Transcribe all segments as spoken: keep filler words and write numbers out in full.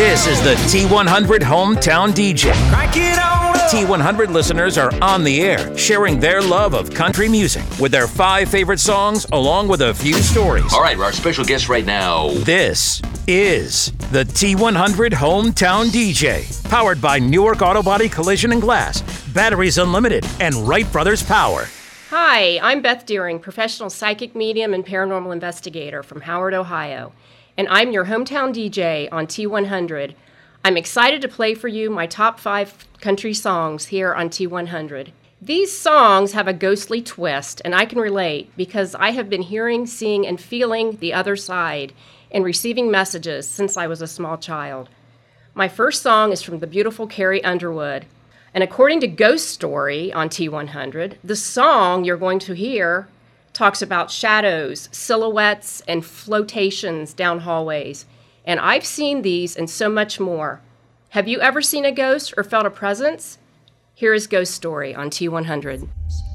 This is the T one hundred Hometown D J. Crank it on up. T one hundred listeners are on the air, sharing their love of country music with their five favorite songs, along with a few stories. All right, our special guest right now. This is the T one hundred Hometown D J, powered by Newark Auto Body Collision and Glass, Batteries Unlimited, and Wright Brothers Power. Hi, I'm Beth Deering, professional psychic medium and paranormal investigator from Howard, Ohio, and I'm your hometown D J on T one hundred. I'm excited to play for you my top five country songs here on T one hundred. These songs have a ghostly twist, and I can relate because I have been hearing, seeing, and feeling the other side and receiving messages since I was a small child. My first song is from the beautiful Carrie Underwood. And according to Ghost Story on T one hundred, the song you're going to hear talks about shadows, silhouettes, and flotations down hallways. And I've seen these and so much more. Have you ever seen a ghost or felt a presence? Here is Ghost Story on T one hundred.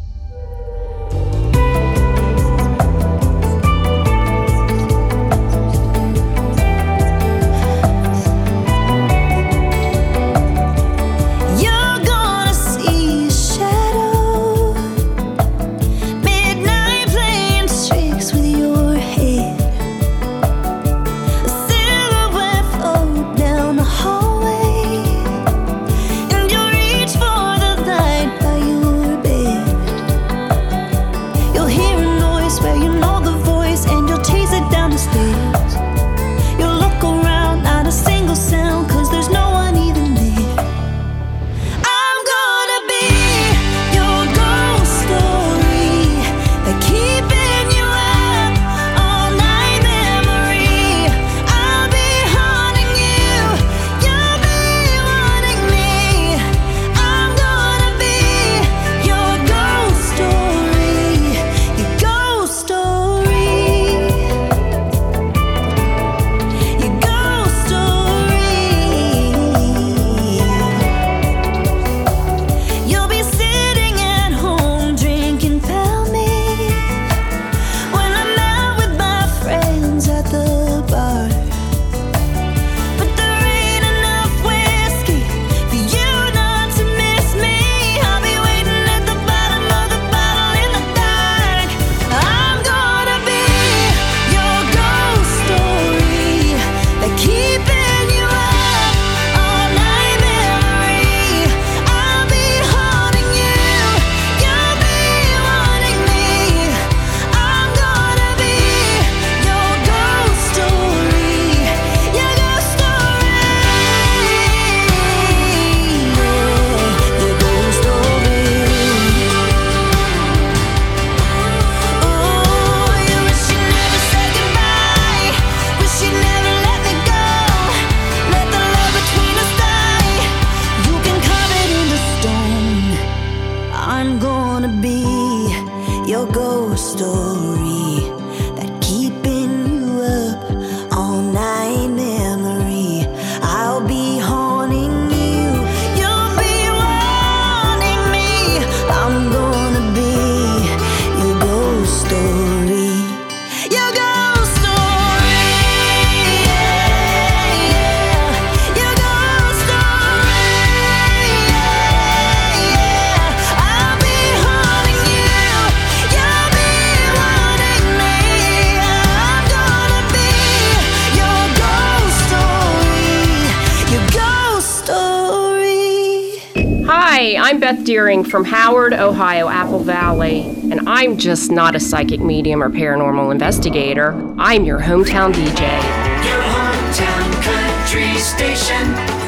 I'm Beth Deering from Howard, Ohio, Apple Valley, and I'm just not a psychic medium or paranormal investigator. I'm your hometown D J. Your hometown country station,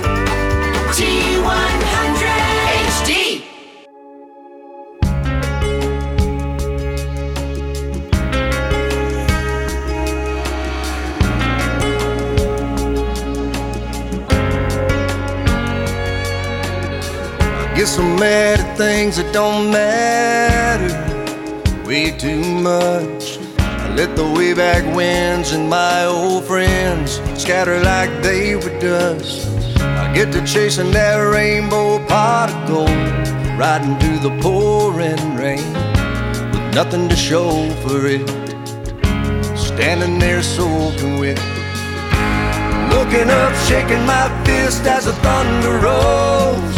T one hundred H D. Get so mad at things that don't matter way too much. I let the way back winds and my old friends scatter like they were dust. I get to chasing that rainbow pot of gold, riding through the pouring rain with nothing to show for it, standing there soaking wet. Look waking up, shaking my fist as the thunder rolls.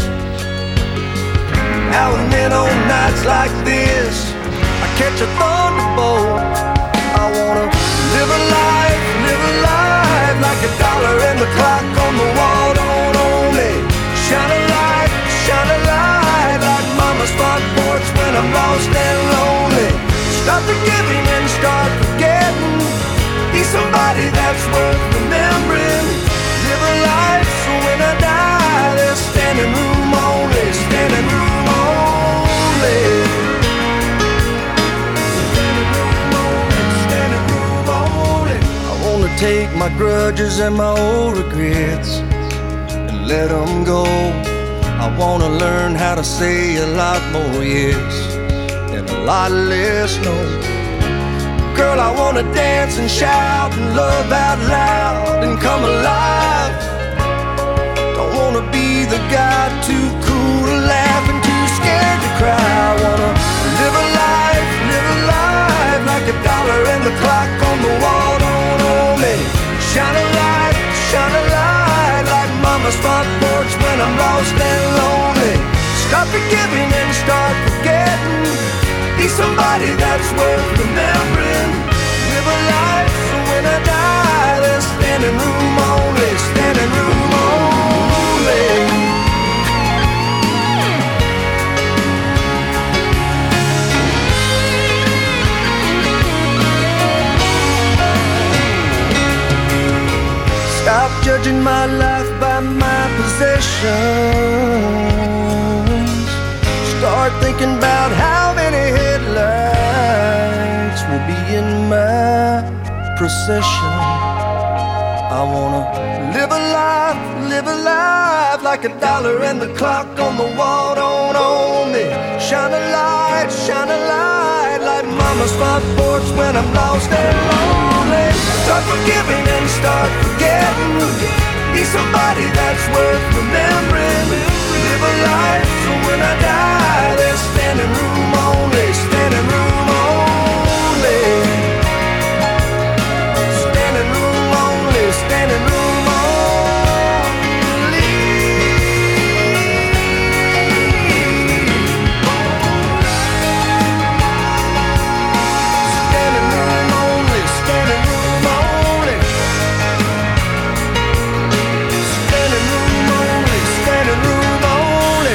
Now and then on nights like this, I catch a thunderbolt. I wanna live a life, live a life like a dollar and the clock on the wall don't own me. Shine a light, shine a light like mama's front porch when I'm lost and lonely. Stop the giving and start forgetting. Be somebody that's worth remembering. Live a life so when I die there's standing room only, standing room only. Standing room only. I wanna take my grudges and my old regrets and let them go. I wanna learn how to say a lot more yes and a lot less no. Girl, I wanna dance and shout and love out loud and come alive. Don't wanna be the guy too cool to laugh and too scared to cry. I wanna live a life, live a life like a dollar and the clock on the wall don't own me. Shine a light, shine a light like mama's front porch when I'm lost and lonely. Stop forgiving and start forgetting. Be somebody that's worth remembering. Live a life so when I die there's standing room only, standing room only. Stop judging my life by my possessions. Start thinking about how many headlights will be in my procession. I wanna live a life, live a life like a dollar and the clock on the wall don't own me. Shine a light, shine a light like mama's front porch when I'm lost and lonely. Start forgiving and start forgetting. Be somebody that's worth remembering. Live a life so when I die there's standing room only, standing room only. Standing room only, standing room only. Standing room only, standing room only. Standing room only, standing room only.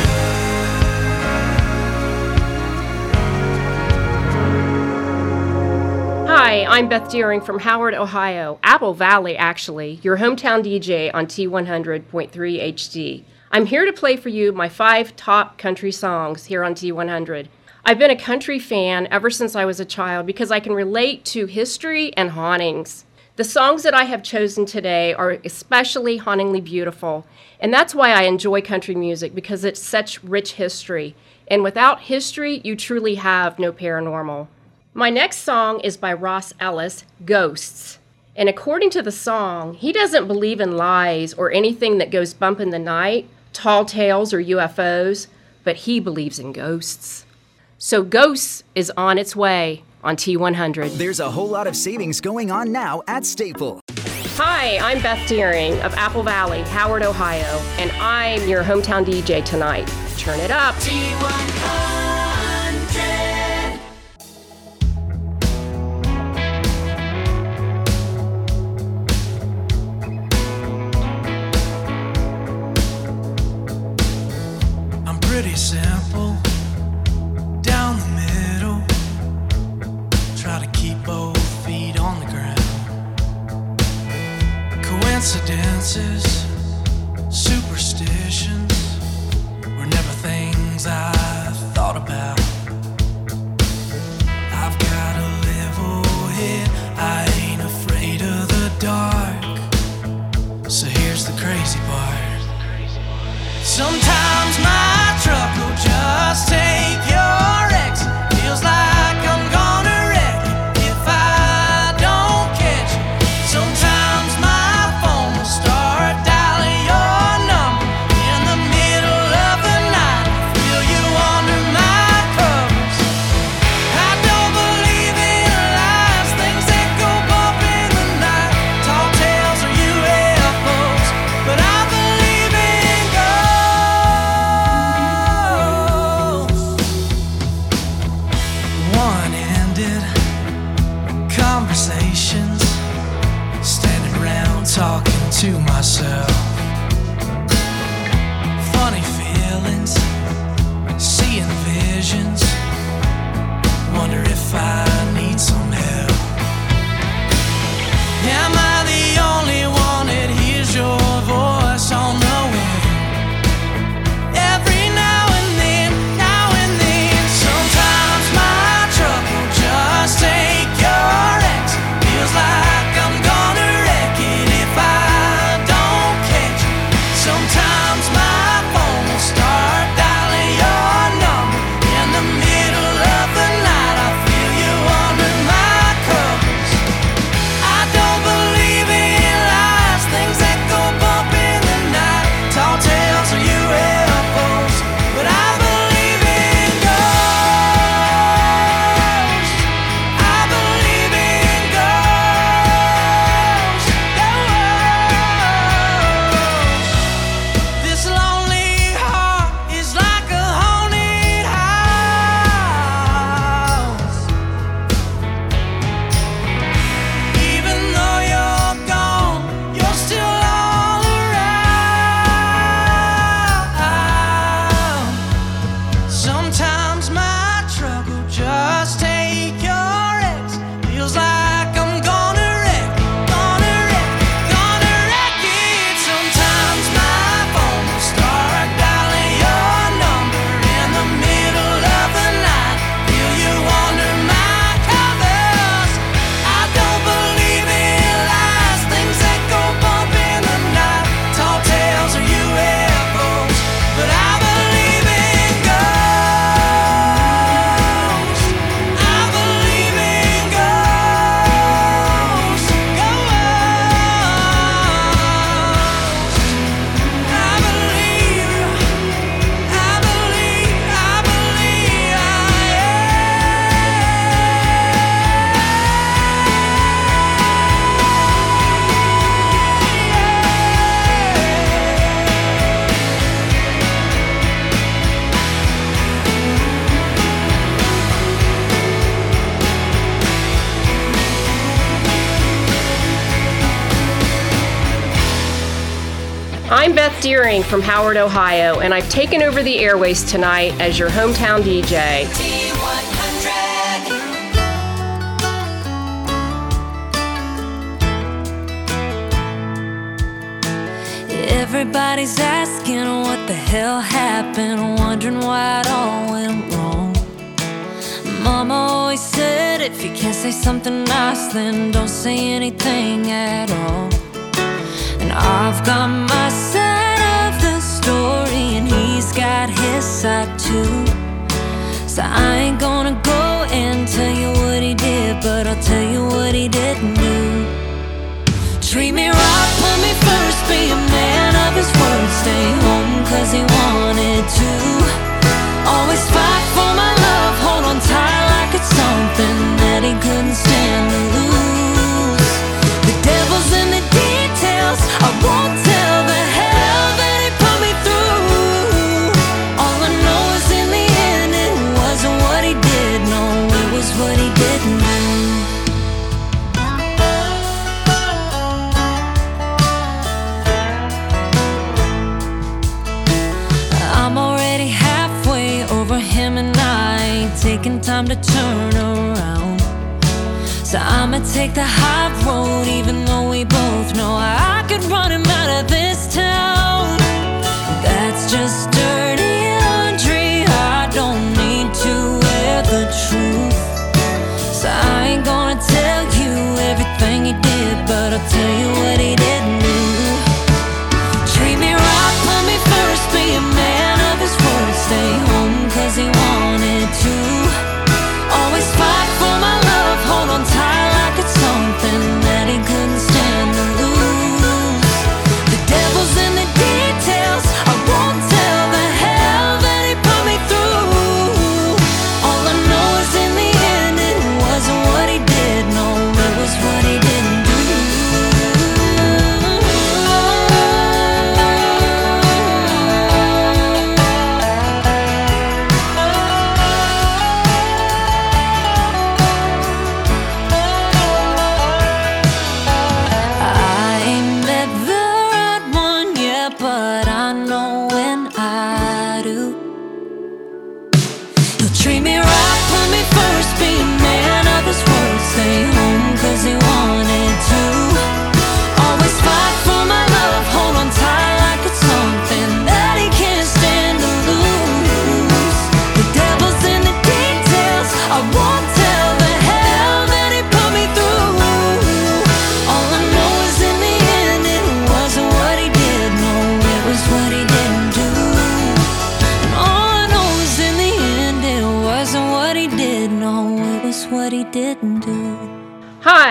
Hi, I'm Beth Deering from Howard, Ohio, Apple Valley actually, your hometown D J on T one hundred point three H D. I'm here to play for you my five top country songs here on T one hundred. I've been a country fan ever since I was a child because I can relate to history and hauntings. The songs that I have chosen today are especially hauntingly beautiful, and that's why I enjoy country music, because it's such rich history. And without history, you truly have no paranormal. My next song is by Ross Ellis, Ghosts. And according to the song, he doesn't believe in lies or anything that goes bump in the night, tall tales or U F Os, but he believes in ghosts. So Ghosts is on its way on T one hundred. There's a whole lot of savings going on now at Staples. Hi, I'm Beth Deering of Apple Valley, Howard, Ohio, and I'm your hometown D J tonight. Turn it up. T one hundred. I'm pretty simple, down the middle. Try to keep both feet on the ground. Coincidences, superstitions were never things I thought about. I've got a level head, I ain't afraid of the dark. So here's the crazy part. Sometimes my truck will just take your exit. Feels like I'm gonna wreck it if I don't catch it. Sometimes my phone will start dialing your number in the middle of the night. Feel you under my covers. I don't believe in lies, things that go bump in the night. Tall tales or U F Os. talking to myself. Funny feelings, seeing visions. Wonder if I need some help. Am I the only one that hears your voice on the wind? Every now and then, now and then, sometimes my truck will just take your ex. Feels like I'm gonna wreck it if I don't catch it. Sometimes my phone will start dialing your number in the middle of the night. I feel you under my covers. I don't believe in lies, things that go bump in the night, tall tales or U F Os, but I believe in ghosts. I believe in ghosts. Ghosts. This lonely heart is like a haunted house. Even though you're gone, you're still all around. Sometimes my truck will just take your ex. Feels like I'm gonna wreck, gonna wreck, gonna wreck it. Sometimes my phone will start dialing your number in the middle of the night. Feel you under my covers. I don't believe in lies, things that go bump in the night, tall tales or U F Os, but I believe in ghosts. I believe in ghosts. Ghosts. I believe, I believe, I believe I I'm Beth Deering from Howard, Ohio, and I've taken over the airways tonight as your hometown D J. T one hundred. Everybody's asking what the hell happened, wondering why it all went wrong. Mama always said if you can't say something nice, then don't say anything at all. And I've got my side of the story, and he's got his side too. So I ain't gonna go and tell you what he did, but I'll tell you what he didn't do. Treat me right, put me first, be a man of his word, stay home cause he wanted to. Always fight for my love, hold on tight like it's something that he couldn't stand to lose. The devil's in the details, I won't tell the hell that he put me through. All I know is in the end it wasn't what he did, no, it was what he didn't do. I'm already halfway over him and I ain't taking time to turn around. So I'ma take the high road even though we both know I could run him out of this town. That's just dirty laundry, I don't need to wear the truth. So I ain't gonna tell you everything he did, but I'll tell you what he didn't do. Treat me right, put me first, be a man of his word, stay home cause he wanted to. Always fight for my love, hold on tight like it's something that he couldn't stand to lose. The devil's in the details, I won't tell the hell that he put me through. All I know is in the end it wasn't what he did, no, it was what he didn't do.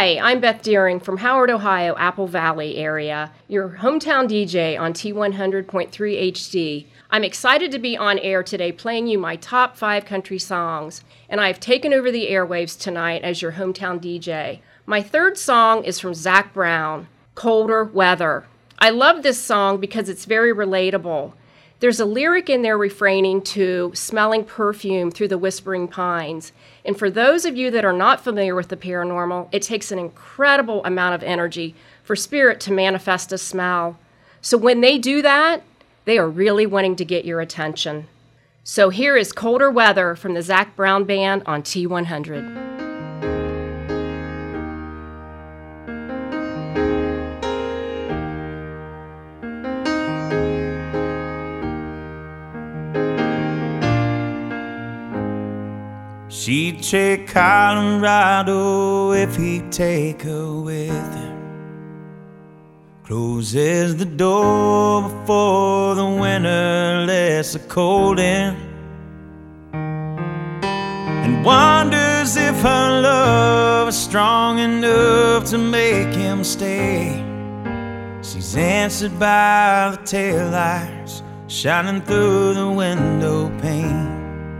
Hi, I'm Beth Deering from Howard, Ohio, Apple Valley area, your hometown D J on T one hundred point three H D. I'm excited to be on air today playing you my top five country songs, and I've taken over the airwaves tonight as your hometown D J. My third song is from Zac Brown, Colder Weather. I love this song because it's very relatable. There's a lyric in there refraining to smelling perfume through the whispering pines. And for those of you that are not familiar with the paranormal, it takes an incredible amount of energy for spirit to manifest a smell. So when they do that, they are really wanting to get your attention. So here is Colder Weather from the Zac Brown Band on T one hundred. She'd take Colorado if he'd take her with him. Closes the door before the winter lets the cold in, and wonders if her love is strong enough to make him stay. She's answered by the taillights shining through the window pane.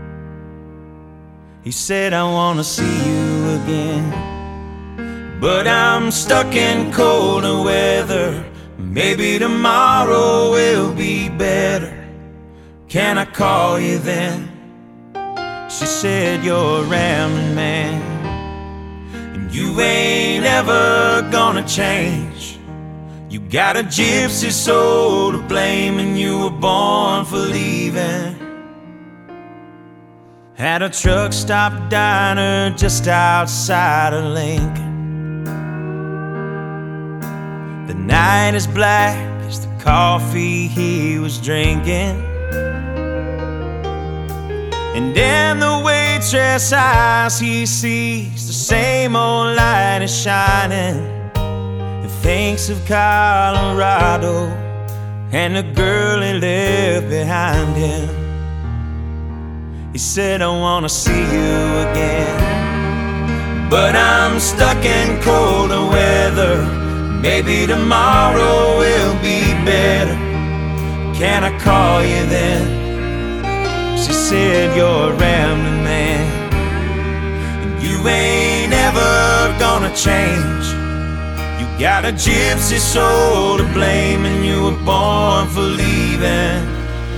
He said, I wanna see you again, but I'm stuck in colder weather. Maybe tomorrow will be better. Can I call you then? She said, you're a rambling man, and you ain't ever gonna change. You got a gypsy soul to blame, and you were born for leaving. At a truck stop diner just outside of Lincoln, the night is black as the coffee he was drinking, and in the waitress' eyes he sees the same old light is shining. He thinks of Colorado and the girl he left behind him. He said, I wanna see you again, but I'm stuck in colder weather. Maybe tomorrow will be better. Can I call you then? She said, you're a rambling man, and you ain't ever gonna change. You got a gypsy soul to blame, and you were born for leaving.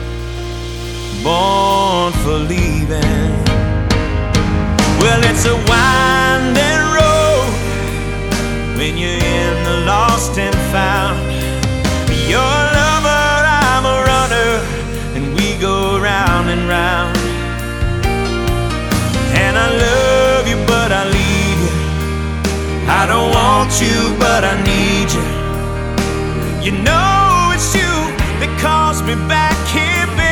Born for leaving. Well, it's a winding road when you're in the lost and found. You're a lover, I'm a runner, and we go round and round. And I love you, but I leave you. I don't want you, but I need you. You know it's you that calls me back here, baby.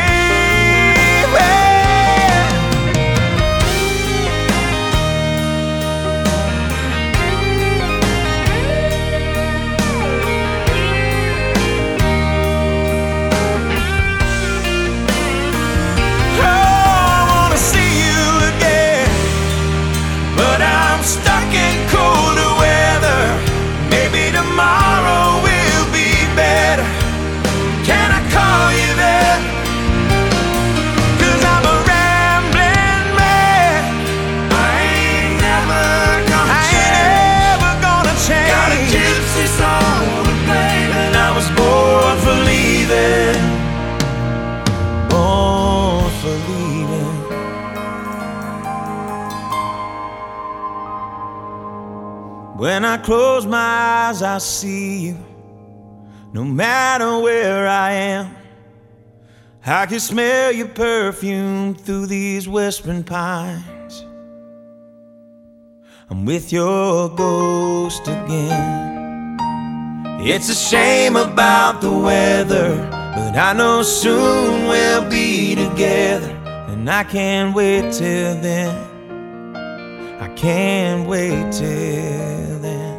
Stuck in colder weather. Maybe tomorrow will be better. Can I call you there? Cause I'm a rambling man. I ain't never gonna I change. Ain't ever gonna change. Got a gypsy soul to blame, and I was born for leaving. Born for leaving. When I close my eyes, I see you. No matter where I am, I can smell your perfume through these whispering pines. I'm with your ghost again. It's a shame about the weather, but I know soon we'll be together. And I can't wait till then. I can't wait till then.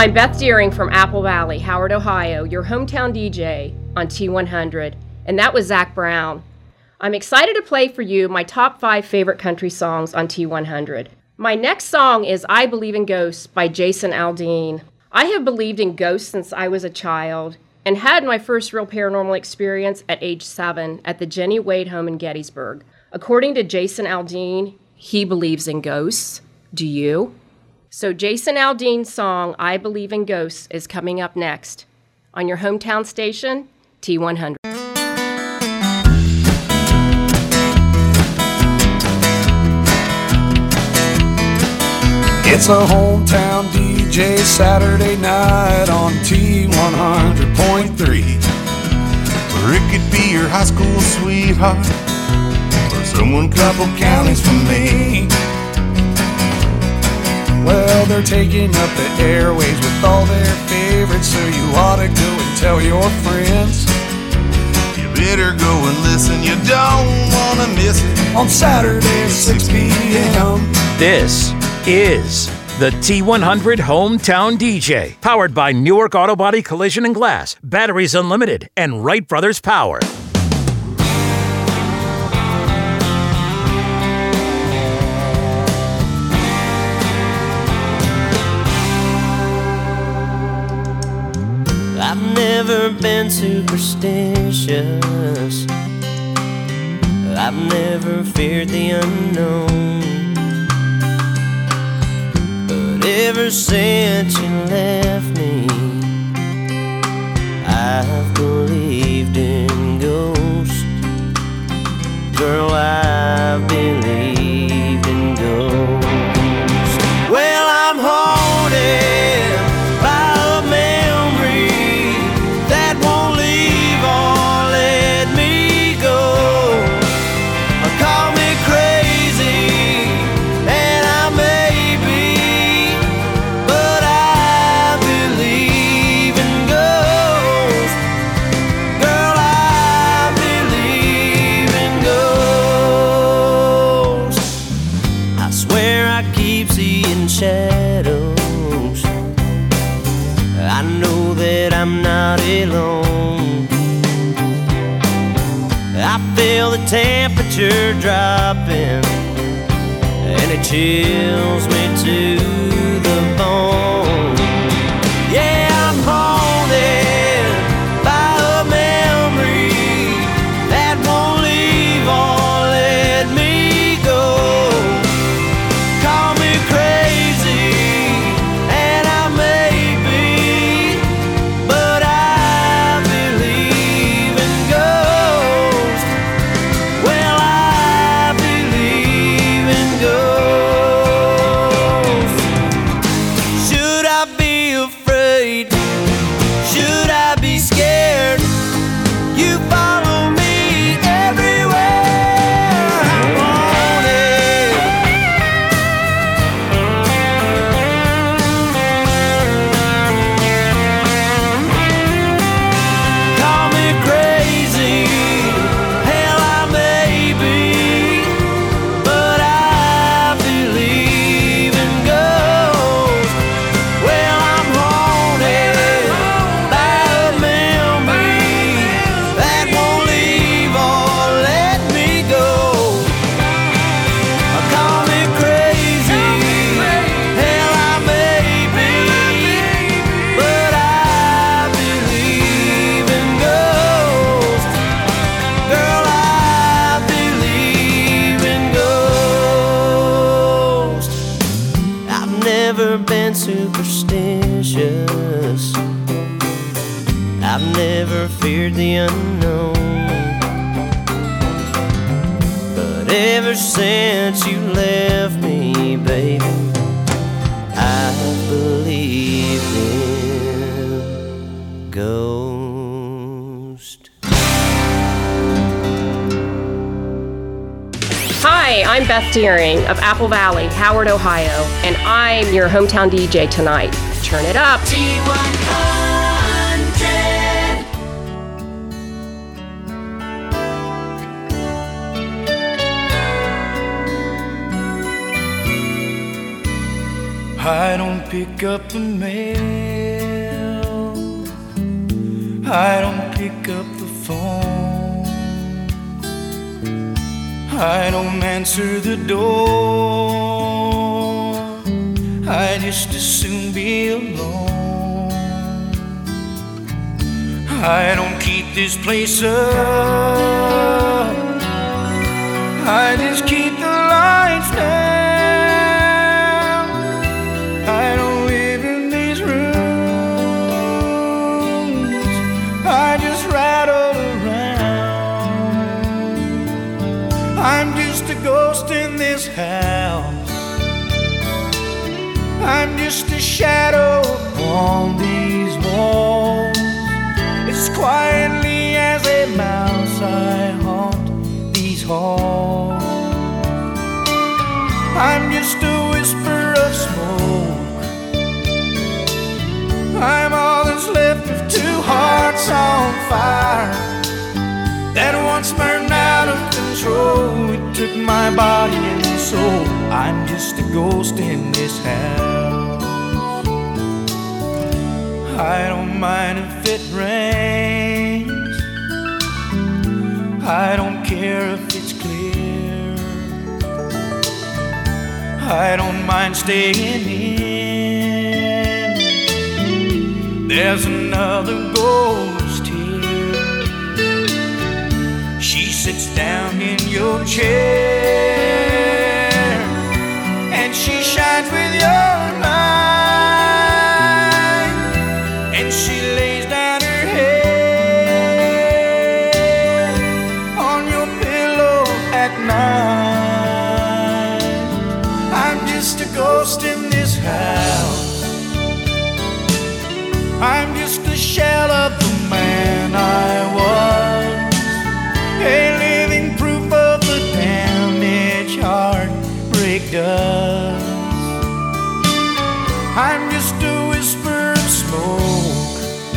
I'm Beth Deering from Apple Valley, Howard, Ohio, your hometown D J on T one hundred, and that was Zach Brown. I'm excited to play for you my top five favorite country songs on T one hundred. My next song is I Believe in Ghosts by Jason Aldean. I have believed in ghosts since I was a child and had my first real paranormal experience at age seven at the Jenny Wade home in Gettysburg. According to Jason Aldean, he believes in ghosts. Do you? So Jason Aldean's song, I Believe in Ghosts, is coming up next on your hometown station, T one hundred. It's a hometown D J Saturday night on T one hundred point three, where it could be your high school sweetheart or someone couple counties from me. Well, they're taking up the airwaves with all their favorites, so you ought to go and tell your friends. You better go and listen, you don't want to miss it on Saturday at six p.m. This is the T one hundred Hometown D J, powered by Newark Auto Body Collision and Glass, Batteries Unlimited, and Wright Brothers Power. I've never been superstitious. I've never feared the unknown. Ever since you left me, I've believed in ghosts. Girl, I've believed in ghosts. Well, I'm haunted by a memory that won't leave or let me go. Call me crazy, and I may be, but I believe in ghosts. Girl, I believe in ghosts. I swear I keep seeing shadows. I know that I'm not alone. I feel the temperature dropping, and it chills me to the bone. Yeah, I'm haunted by a memory that won't leave or let me go. Call me crazy, and I may be, but I believe in ghosts. Well, I believe in ghosts. Should I be afraid? Should I be scared? You follow me everywhere. I'm wanted. Call me crazy, hell I may be, but I believe in ghosts. Well, I'm haunted by a memory that won't leave or let me go. Call me crazy, hell I may be, but I believe in ghosts. Girl, I believe in ghosts. I've never been superstitious. I've never feared the unknown. But ever since you left me, baby, I've believed in ghosts. Hi, I'm Beth Deering of Apple Valley, Howard, Ohio, and I'm your hometown D J tonight. Turn it up. T one hundred. I don't pick up the mail, I don't pick up the phone, I don't answer the door, I just as soon be alone. I don't keep this place up, I just keep the lights down. I don't live in these rooms, I just rattle around. I'm just a ghost in this house, I'm just a shadow upon these walls. As quietly as a mouse I haunt these halls. I'm just a whisper of smoke, I'm all that's left of two hearts on fire that once burned out of control. It took my body and soul. I'm just a ghost in this house. I don't mind if it rains, I don't care if it's clear, I don't mind staying in. There's another ghost here, she sits down in your chair and she shines with your light, and she lays down her head on your pillow at night. I'm just a ghost in this house, I'm just a shell of the man I was, a living proof of the damage heartbreak does. I'm just a whisper of smoke,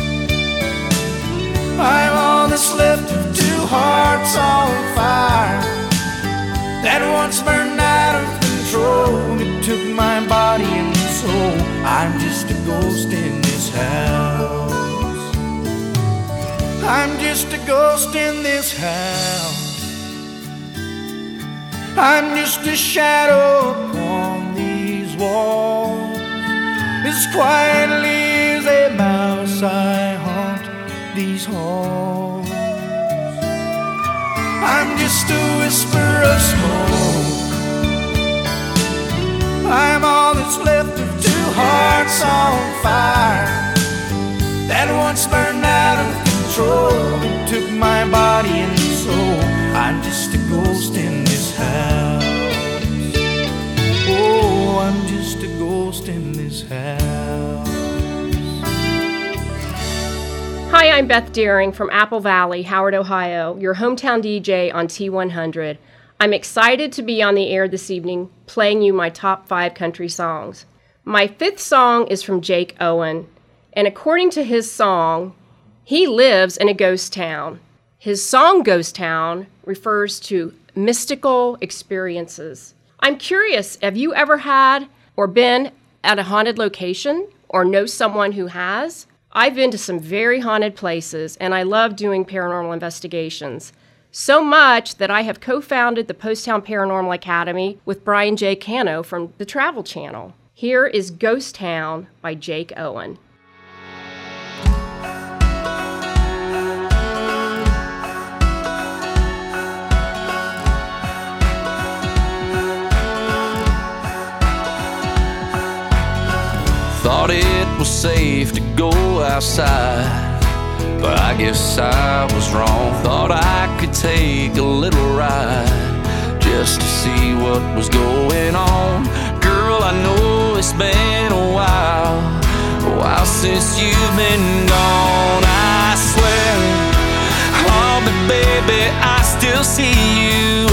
I'm all that's left of two hearts on fire that once burned out of control. It took my body and soul. I'm just a ghost in this house, I'm just a ghost in this house, I'm just a shadow upon these walls. As quietly as a mouse I haunt these halls. I'm just a whisper of smoke, I'm all that's left of two hearts on fire that once burned out of control. It took my body and soul. I'm just a ghost in this house. Oh, I'm just a ghost in this house. Hi, I'm Beth Deering from Apple Valley, Howard, Ohio, your hometown D J on T one hundred. I'm excited to be on the air this evening playing you my top five country songs. My fifth song is from Jake Owen, and according to his song, he lives in a ghost town. His song Ghost Town refers to mystical experiences. I'm curious, have you ever had or been at a haunted location or know someone who has? I've been to some very haunted places, and I love doing paranormal investigations. So much that I have co-founded the Poasttown Paranormal Academy with Brian J. Cano from the Travel Channel. Here is Ghost Town by Jake Owen. Thought it was safe to go outside, but I guess I was wrong. Thought I could take a little ride just to see what was going on. Girl, I know it's been a while, a while since you've been gone. I swear, oh, but baby, I still see you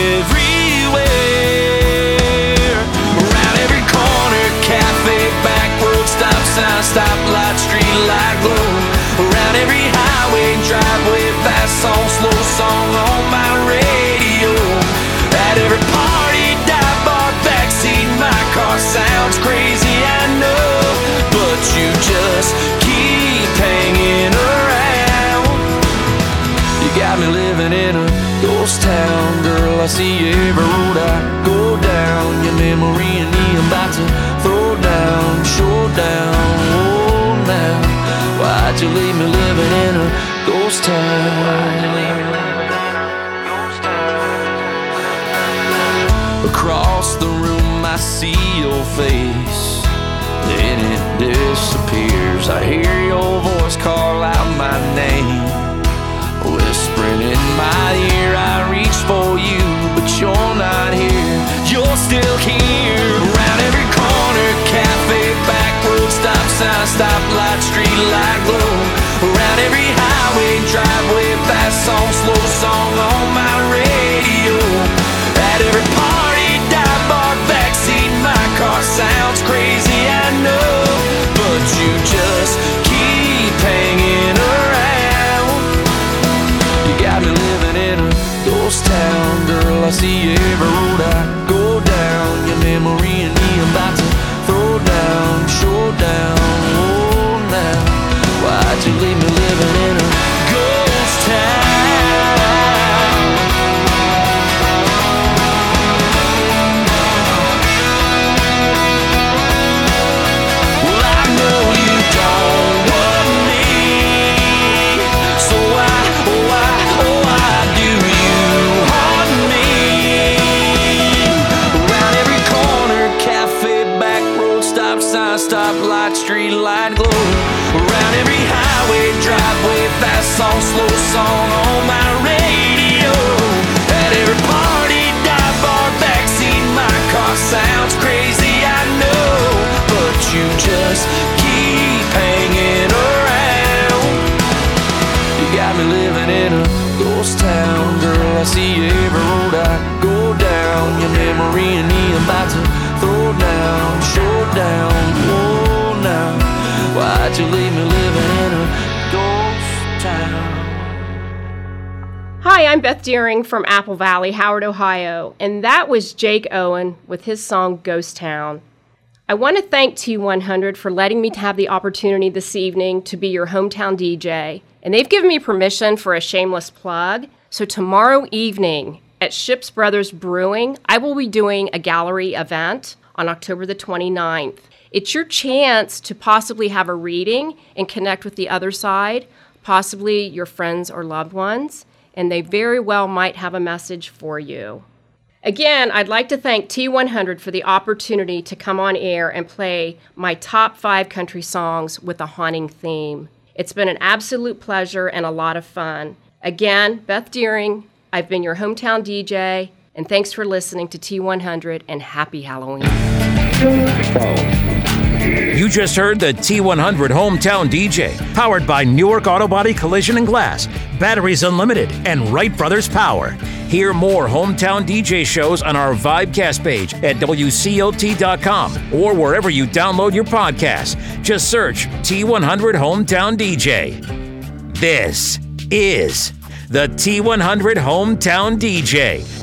everywhere. Around every corner, cafe, back road, stop sign, stoplight, street light glow. Around every highway, driveway, fast song, slow song on my radio. At every party, dive bar, backseat, my car sounds crazy. I see every road I go down. Your memory and me I'm about to throw down, show down. Oh, now why'd you leave me living in a ghost town? Across the room I see your face, then it disappears. I hear your voice call out my name, whispering in my ear. I reach for you, but you're not here. You're still here. Around every corner, cafe, back road, stop sign, stoplight, street light glow. Around every highway, driveway, fast song, slow song on my radio. At every party, dive bar, backseat, my car sounds crazy, I know, but you just keep hanging around. You got me living in a ghost town, girl. I see every road I go down. Your memory and me I'm about to throw down, show down. Oh, now why'd you leave me living in a ghost town? Well, I know you don't want me, so why, oh why, oh why do you haunt me? Around every corner, cafe, back road, stop sign, stoplight, street light glow. Around every highway, driveway, fast song, slow song on my radio. At every party, dive bar, backseat, my car sounds crazy, I know, but you just keep hanging around. You got me living in a ghost town, girl. I see every road I go down. Your memory and me I'm about to throw down, show down. Oh, now why'd you leave me living in a ghost town? Hi, I'm Beth Deering from Apple Valley, Howard, Ohio, and that was Jake Owen with his song Ghost Town. I want to thank T one hundred for letting me have the opportunity this evening to be your hometown D J, and they've given me permission for a shameless plug. So tomorrow evening at Ships Brothers Brewing, I will be doing a gallery event on October the twenty-ninth. It's your chance to possibly have a reading and connect with the other side, possibly your friends or loved ones, and they very well might have a message for you. Again, I'd like to thank T one hundred for the opportunity to come on air and play my top five country songs with a haunting theme. It's been an absolute pleasure and a lot of fun. Again, Beth Deering, I've been your hometown D J, and thanks for listening to T one hundred, and happy Halloween. You just heard the T one hundred Hometown D J, powered by Newark Auto Body Collision and Glass, Batteries Unlimited, and Wright Brothers Power. Hear more Hometown D J shows on our Vibecast page at W C O T dot com or wherever you download your podcasts. Just search T one hundred Hometown D J. This is the T one hundred Hometown D J,